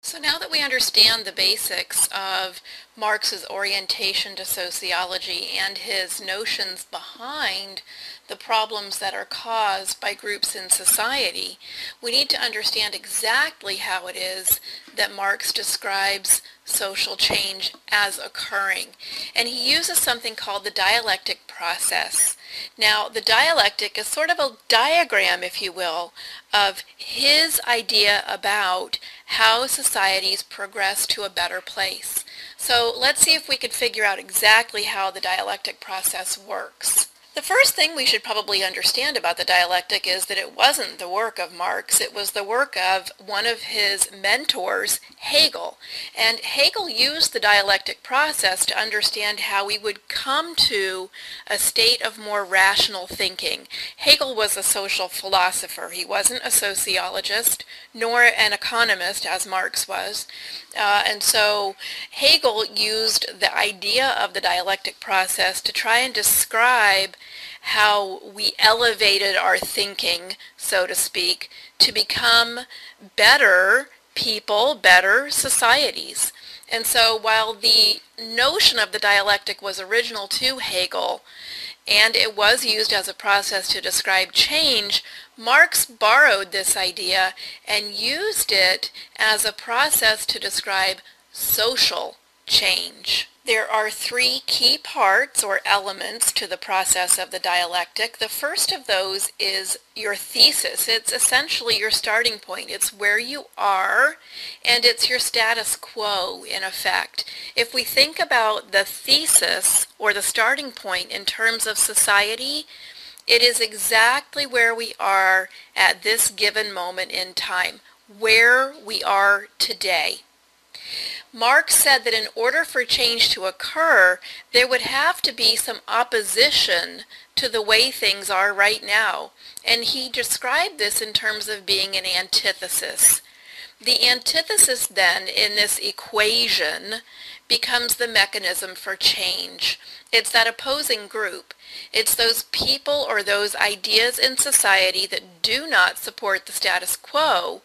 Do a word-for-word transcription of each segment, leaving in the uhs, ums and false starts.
So now that we understand the basics of Marx's orientation to sociology and his notions behind the problems that are caused by groups in society, we need to understand exactly how it is that Marx describes social change as occurring. And he uses something called the dialectic process. Now, the dialectic is sort of a diagram, if you will, of his idea about how societies progress to a better place. So let's see if we could figure out exactly how the dialectic process works. The first thing we should probably understand about the dialectic is that it wasn't the work of Marx, it was the work of one of his mentors, Hegel. And Hegel used the dialectic process to understand how we would come to a state of more rational thinking. Hegel was a social philosopher. He wasn't a sociologist, nor an economist, as Marx was. Uh, and so Hegel used the idea of the dialectic process to try and describe how we elevated our thinking, so to speak, to become better people, better societies. And so while the notion of the dialectic was original to Hegel, and it was used as a process to describe change, Marx borrowed this idea and used it as a process to describe social change. There are three key parts or elements to the process of the dialectic. The first of those is your thesis. It's essentially your starting point. It's where you are, and it's your status quo, in effect. If we think about the thesis or the starting point in terms of society, it is exactly where we are at this given moment in time, where we are today. Marx said that in order for change to occur, there would have to be some opposition to the way things are right now. And he described this in terms of being an antithesis. The antithesis then in this equation becomes the mechanism for change. It's that opposing group. It's those people or those ideas in society that do not support the status quo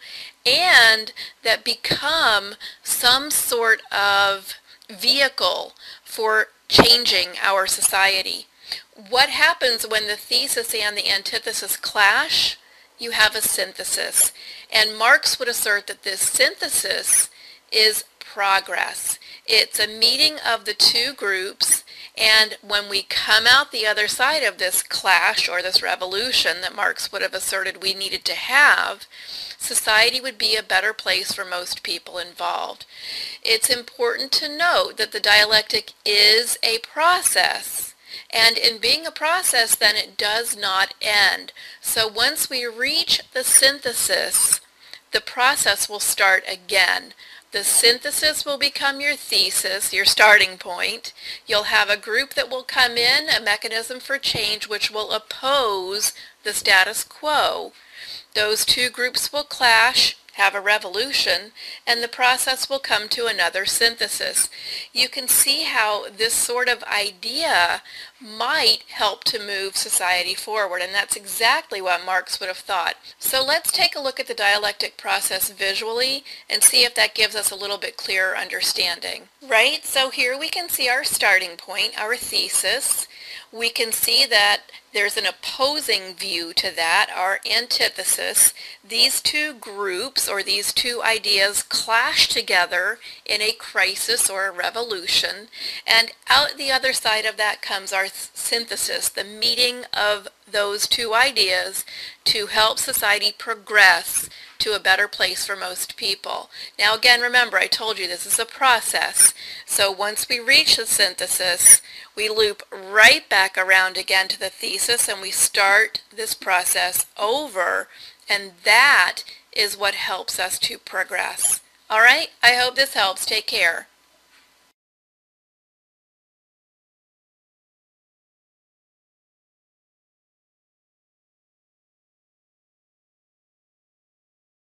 and that become some sort of vehicle for changing our society. What happens when the thesis and the antithesis clash? You have a synthesis. And Marx would assert that this synthesis is progress. It's a meeting of the two groups, and when we come out the other side of this clash or this revolution that Marx would have asserted we needed to have, society would be a better place for most people involved. It's important to note that the dialectic is a process. And in being a process, then it does not end. So once we reach the synthesis, the process will start again. The synthesis will become your thesis, your starting point. You'll have a group that will come in, a mechanism for change, which will oppose the status quo. Those two groups will clash, have a revolution, and the process will come to another synthesis. You can see how this sort of idea might help to move society forward, and that's exactly what Marx would have thought. So let's take a look at the dialectic process visually and see if that gives us a little bit clearer understanding. Right, so here we can see our starting point, our thesis. We can see that there's an opposing view to that, our antithesis. These two groups or these two ideas clash together in a crisis or a revolution, and out the other side of that comes our synthesis, the meeting of those two ideas to help society progress to a better place for most people. Now again, remember, I told you this is a process. So once we reach the synthesis, we loop right back around again to the thesis and we start this process over, and that is what helps us to progress. All right, I hope this helps. Take care.